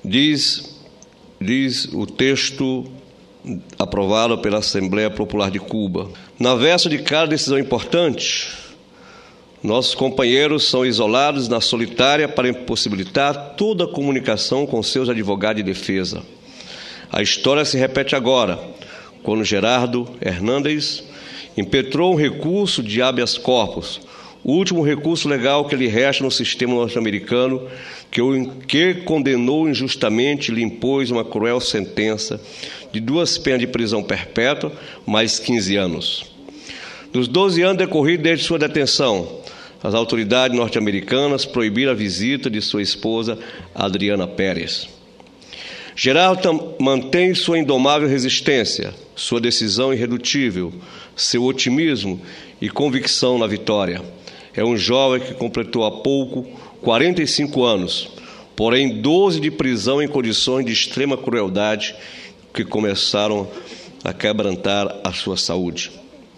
Diz o texto aprovado pela Assembleia Popular de Cuba. Na véspera de cada decisão importante, nossos companheiros são isolados na solitária para impossibilitar toda a comunicação com seus advogados de defesa. A história se repete agora, quando Gerardo Hernández impetrou um recurso de habeas corpus, o último recurso legal que lhe resta no sistema norte-americano, que condenou injustamente e lhe impôs uma cruel sentença de 2 penas de prisão perpétua, mais 15 anos. Nos 12 anos decorridos desde sua detenção, as autoridades norte-americanas proibiram a visita de sua esposa, Adriana Pérez. Gerardo mantém sua indomável resistência, sua decisão irredutível, seu otimismo e convicção na vitória. É um jovem que completou há pouco 45 anos, porém 12 de prisão em condições de extrema crueldade que começaram a quebrantar a sua saúde.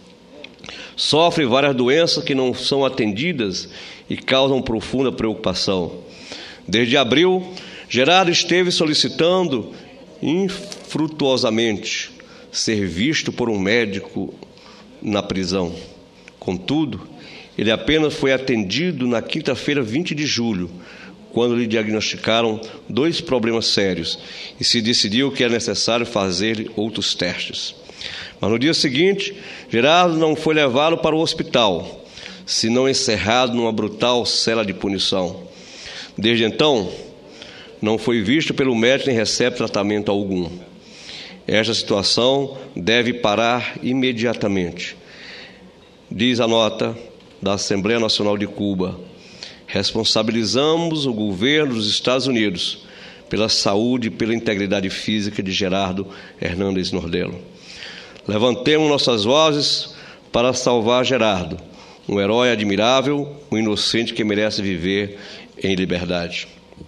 Sofre várias doenças que não são atendidas e causam profunda preocupação. Desde abril, Gerardo esteve solicitando infrutuosamente ser visto por um médico na prisão. Contudo, ele apenas foi atendido na quinta-feira, 20 de julho, quando lhe diagnosticaram 2 problemas sérios e se decidiu que era necessário fazer outros testes. Mas no dia seguinte, Gerardo não foi levado para o hospital, senão encerrado numa brutal cela de punição. Desde então, não foi visto pelo médico nem recebe tratamento algum. Esta situação deve parar imediatamente. Diz a nota da Assembleia Nacional de Cuba: responsabilizamos o governo dos Estados Unidos pela saúde e pela integridade física de Gerardo Hernández Nordelo. Levantemos nossas vozes para salvar Gerardo, um herói admirável, um inocente que merece viver em liberdade.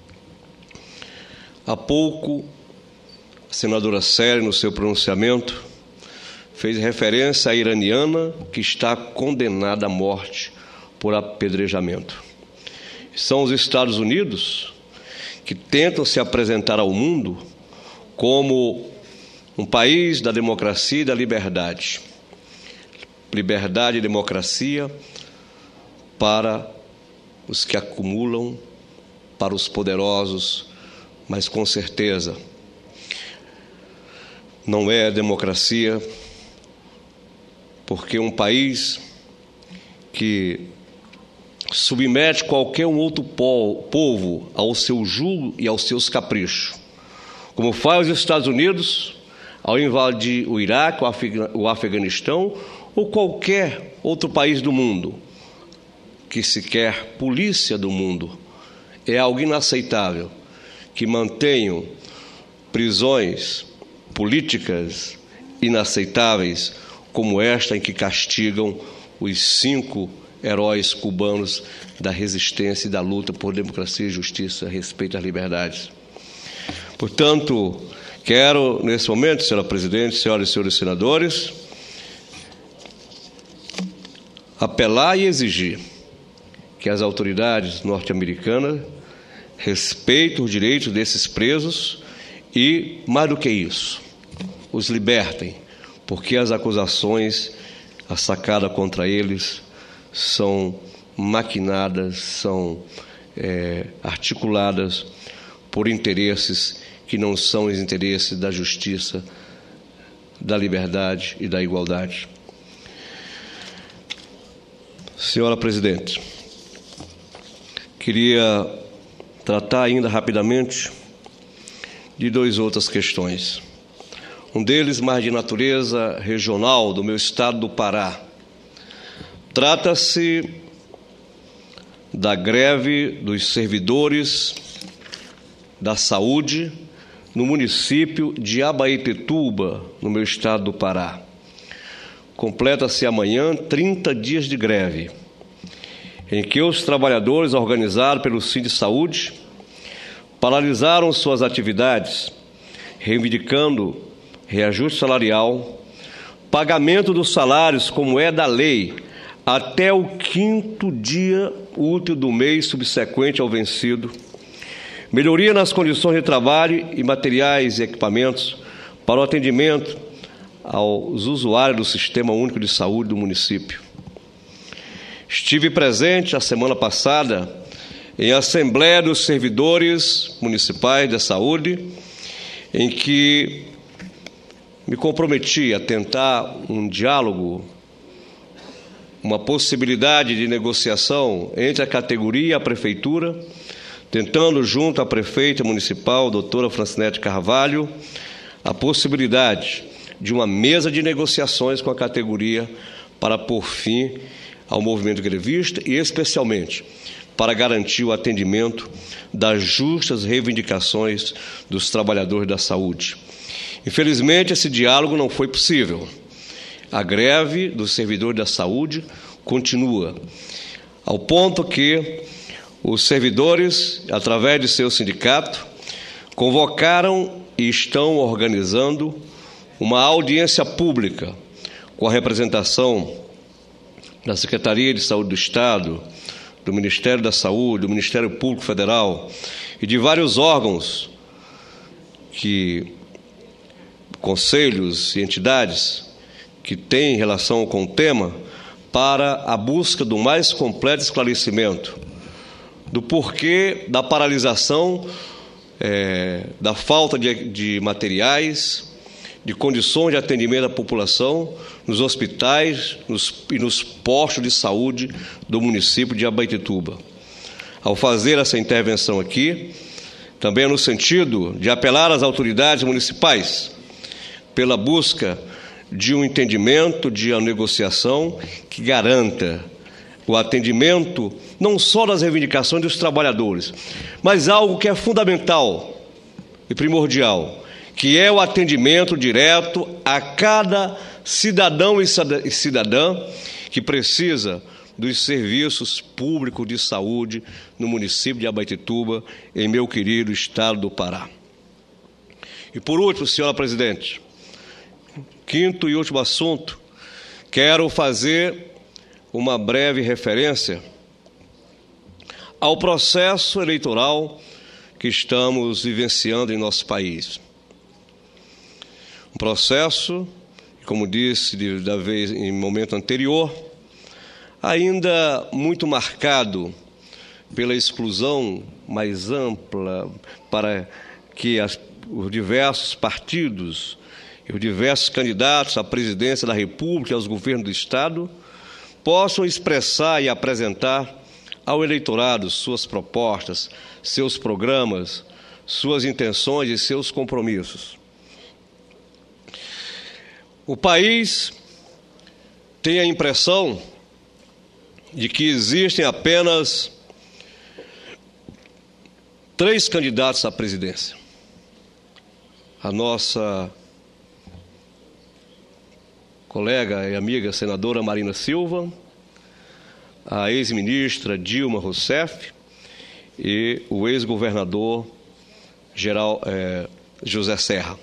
Há pouco, a senadora Célia, no seu pronunciamento, fez referência à iraniana que está condenada à morte por apedrejamento. São os Estados Unidos que tentam se apresentar ao mundo como um país da democracia e da liberdade. Liberdade e democracia para os que acumulam, para os poderosos, mas com certeza não é democracia, porque um país que submete qualquer um outro povo ao seu jugo e aos seus caprichos, como faz os Estados Unidos ao invadir o Iraque, o Afeganistão ou qualquer outro país do mundo, que se quer polícia do mundo. É algo inaceitável que mantenham prisões políticas inaceitáveis como esta em que castigam os 5 heróis cubanos da resistência e da luta por democracia e justiça, respeito às liberdades. Portanto, quero, nesse momento, senhora presidente, senhoras e senhores senadores, apelar e exigir que as autoridades norte-americanas respeitem os direitos desses presos e, mais do que isso, os libertem, porque as acusações, a sacada contra eles, são maquinadas, são articuladas por interesses que não são os interesses da justiça, da liberdade e da igualdade. Senhora presidente, queria tratar ainda rapidamente de 2 outras questões. Um deles mais de natureza regional do meu estado do Pará. Trata-se da greve dos servidores da saúde no município de Abaetetuba, no meu estado do Pará. Completa-se amanhã 30 dias de greve, em que os trabalhadores organizados pelo Sindisaúde paralisaram suas atividades, reivindicando reajuste salarial, pagamento dos salários como é da lei, até o 5º dia útil do mês subsequente ao vencido, melhoria nas condições de trabalho e materiais e equipamentos para o atendimento aos usuários do Sistema Único de Saúde do município. Estive presente a semana passada em Assembleia dos Servidores Municipais da Saúde, em que me comprometi a tentar um diálogo, uma possibilidade de negociação entre a categoria e a Prefeitura, tentando, junto à prefeita municipal, doutora Francinete Carvalho, a possibilidade de uma mesa de negociações com a categoria para pôr fim ao movimento grevista e, especialmente, para garantir o atendimento das justas reivindicações dos trabalhadores da saúde. Infelizmente, esse diálogo não foi possível. A greve dos servidores da saúde continua, ao ponto que os servidores, através de seu sindicato, convocaram e estão organizando uma audiência pública com a representação da Secretaria de Saúde do Estado, do Ministério da Saúde, do Ministério Público Federal e de vários órgãos, conselhos e entidades que têm relação com o tema, para a busca do mais completo esclarecimento do porquê da paralisação, da falta de materiais, de condições de atendimento à população nos hospitais e nos postos de saúde do município de Abaetetuba. Ao fazer essa intervenção aqui, também no sentido de apelar às autoridades municipais pela busca de um entendimento, de uma negociação que garanta o atendimento não só das reivindicações dos trabalhadores, mas algo que é fundamental e primordial, que é o atendimento direto a cada cidadão e cidadã que precisa dos serviços públicos de saúde no município de Abaetetuba, em meu querido estado do Pará. E por último, senhora presidente, quinto e último assunto, quero fazer uma breve referência ao processo eleitoral que estamos vivenciando em nosso país. Um processo, como disse da vez em momento anterior, ainda muito marcado pela exclusão mais ampla para que os diversos partidos e os diversos candidatos à presidência da República e aos governos do Estado possam expressar e apresentar ao eleitorado suas propostas, seus programas, suas intenções e seus compromissos. O país tem a impressão de que existem apenas 3 candidatos à presidência. A nossa colega e amiga senadora Marina Silva, a ex-ministra Dilma Rousseff e o ex-governador José Serra.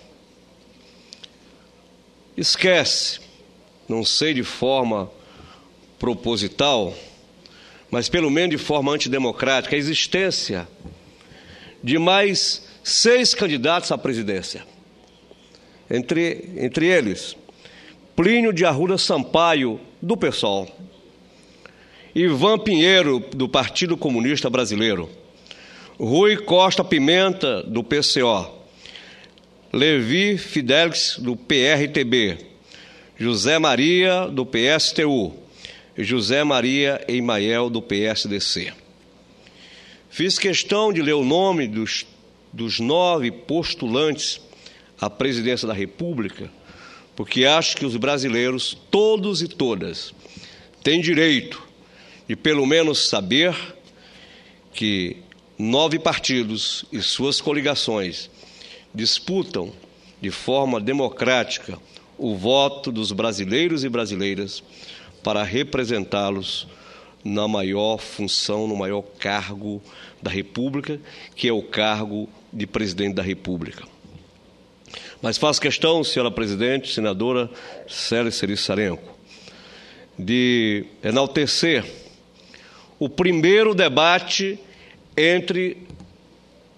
Esquece, não sei de forma proposital, mas pelo menos de forma antidemocrática, a existência de mais 6 candidatos à presidência. Entre eles, Plínio de Arruda Sampaio, do PSOL, Ivan Pinheiro, do Partido Comunista Brasileiro, Rui Costa Pimenta, do PCO, Levi Fidelix, do PRTB, José Maria, do PSTU, e José Maria Emael, do PSDC. Fiz questão de ler o nome dos 9 postulantes à presidência da República, porque acho que os brasileiros, todos e todas, têm direito de pelo menos saber que 9 partidos e suas coligações disputam de forma democrática o voto dos brasileiros e brasileiras para representá-los na maior função, no maior cargo da República, que é o cargo de presidente da República. Mas faço questão, senhora presidente, senadora Célia Sarenco, de enaltecer o primeiro debate entre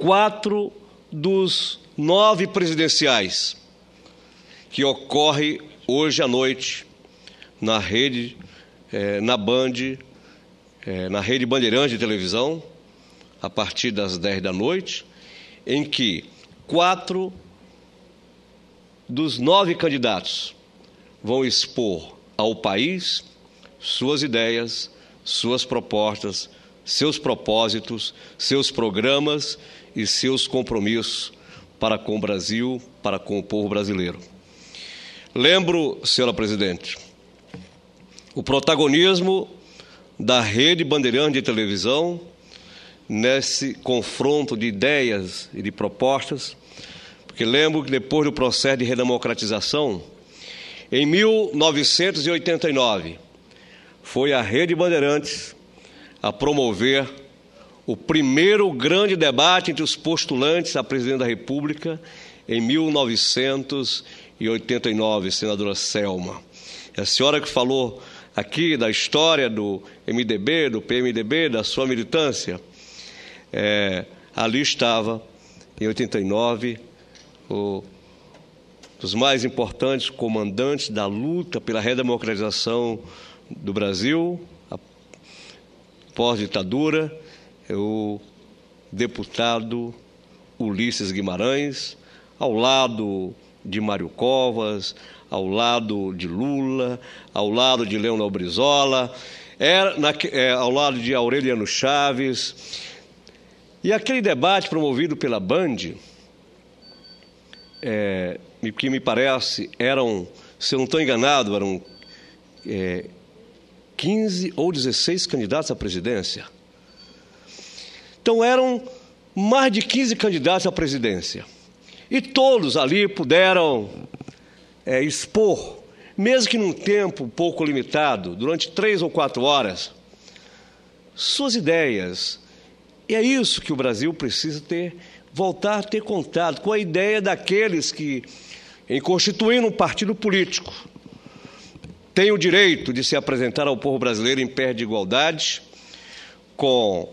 4 dos 9 presidenciais que ocorre hoje à noite na rede, na Band, na rede Bandeirantes de televisão, a partir das 10 da noite, em que 4 dos 9 candidatos vão expor ao país suas ideias, suas propostas, seus propósitos, seus programas e seus compromissos para com o Brasil, para com o povo brasileiro. Lembro, senhora presidente, o protagonismo da rede Bandeirantes de televisão nesse confronto de ideias e de propostas, porque lembro que depois do processo de redemocratização, em 1989, foi a rede Bandeirantes a promover o primeiro grande debate entre os postulantes a presidente da República em 1989, senadora Selma. A senhora que falou aqui da história do MDB, do PMDB, da sua militância, ali estava, em 89, dos mais importantes comandantes da luta pela redemocratização do Brasil, pós-ditadura, o deputado Ulisses Guimarães, ao lado de Mário Covas, ao lado de Lula, ao lado de Leonel Brizola, ao lado de Aureliano Chaves. E aquele debate promovido pela Band, que me parece eram, se eu não estou enganado, eram 15 ou 16 candidatos à presidência. Então eram mais de 15 candidatos à presidência. E todos ali puderam expor, mesmo que num tempo pouco limitado, durante 3 ou 4 horas, suas ideias. E é isso que o Brasil precisa voltar a ter contato com a ideia daqueles que, em constituindo um partido político, têm o direito de se apresentar ao povo brasileiro em pé de igualdade, com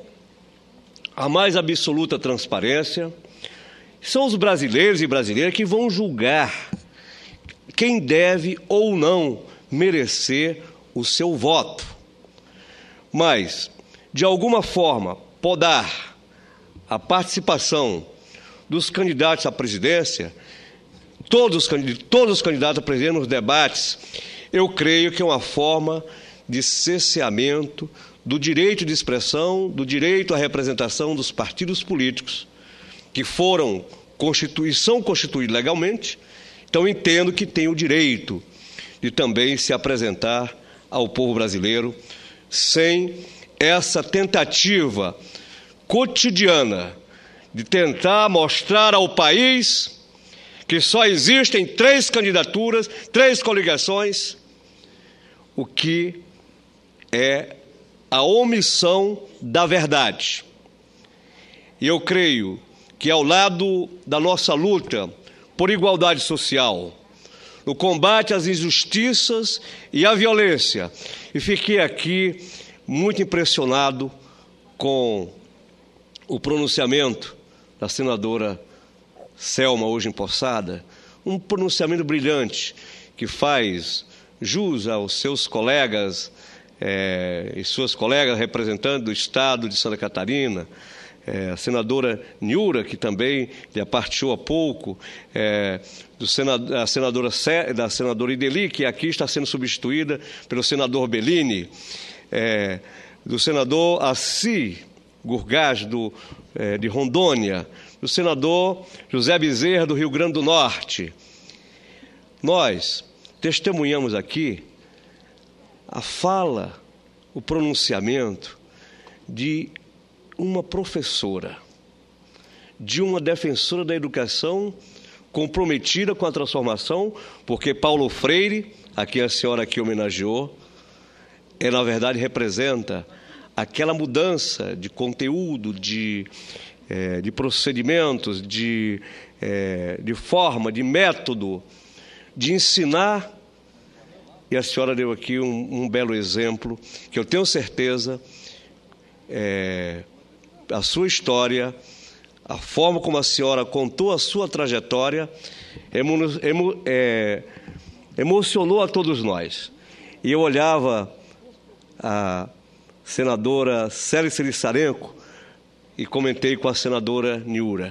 a mais absoluta transparência. São os brasileiros e brasileiras que vão julgar quem deve ou não merecer o seu voto. Mas, de alguma forma, podar a participação dos candidatos à presidência, todos os candidatos à presidência nos debates, eu creio que é uma forma de cerceamento do direito de expressão, do direito à representação dos partidos políticos, que são constituídos legalmente. Então, entendo que tem o direito de também se apresentar ao povo brasileiro sem essa tentativa cotidiana de tentar mostrar ao país que só existem 3 candidaturas, 3 coligações, o que é a omissão da verdade. E eu creio que, ao lado da nossa luta por igualdade social, no combate às injustiças e à violência, e fiquei aqui muito impressionado com o pronunciamento da senadora Selma, hoje empossada, um pronunciamento brilhante que faz jus aos seus colegas e suas colegas representantes do Estado de Santa Catarina, a senadora Niura, que também já partiu há pouco, da senadora Ideli, que aqui está sendo substituída pelo senador Bellini, do senador Assi Gurgás, de Rondônia, do senador José Bezerra, do Rio Grande do Norte. Nós testemunhamos aqui a fala, o pronunciamento de uma professora, de uma defensora da educação comprometida com a transformação, porque Paulo Freire, a quem a senhora aqui homenageou, na verdade representa aquela mudança de conteúdo, de procedimentos, de forma, de método, de ensinar. E a senhora deu aqui um belo exemplo, que eu tenho certeza, a sua história, A forma como a senhora contou a sua trajetória emocionou a todos nós. E eu olhava a senadora Célia Cirissarenko e comentei com a senadora Niura.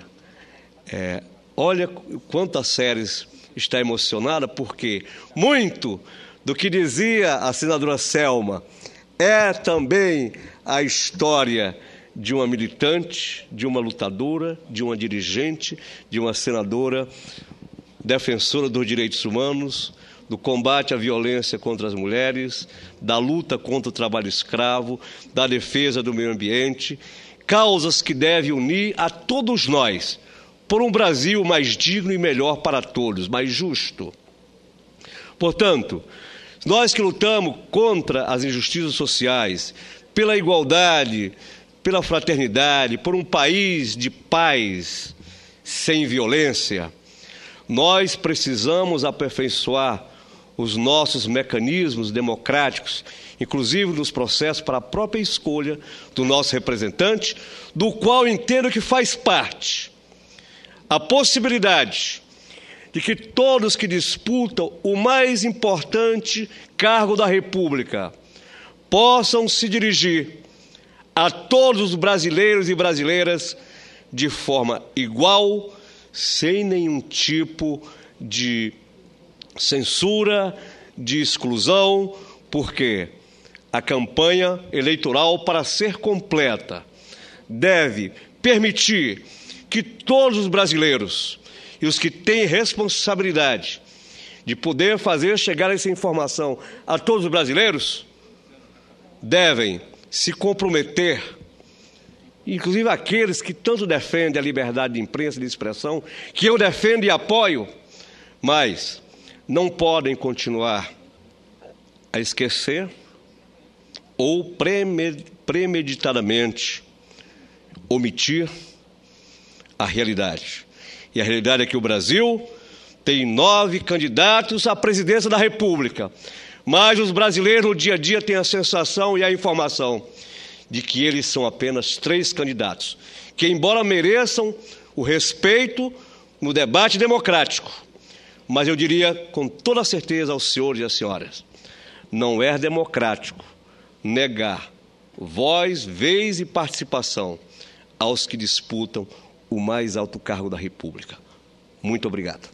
Olha quanto a Célis está emocionada, porque muito do que dizia a senadora Selma é também a história de uma militante, de uma lutadora, de uma dirigente, de uma senadora defensora dos direitos humanos, do combate à violência contra as mulheres, da luta contra o trabalho escravo, da defesa do meio ambiente, causas que devem unir a todos nós por um Brasil mais digno e melhor para todos, mais justo. Portanto, nós que lutamos contra as injustiças sociais, pela igualdade, pela fraternidade, por um país de paz, sem violência, nós precisamos aperfeiçoar os nossos mecanismos democráticos, inclusive nos processos para a própria escolha do nosso representante, do qual entendo que faz parte a possibilidade de que todos que disputam o mais importante cargo da República possam se dirigir a todos os brasileiros e brasileiras de forma igual, sem nenhum tipo de censura, de exclusão, porque a campanha eleitoral, para ser completa, deve permitir que todos os brasileiros e os que têm responsabilidade de poder fazer chegar essa informação a todos os brasileiros devem se comprometer, inclusive aqueles que tanto defendem a liberdade de imprensa e de expressão, que eu defendo e apoio, mas não podem continuar a esquecer ou premeditadamente omitir a realidade. E a realidade é que o Brasil tem 9 candidatos à presidência da República, mas os brasileiros no dia a dia têm a sensação e a informação de que eles são apenas 3 candidatos, que embora mereçam o respeito no debate democrático, mas eu diria com toda certeza aos senhores e às senhoras, não é democrático negar voz, vez e participação aos que disputam o mais alto cargo da República. Muito obrigado.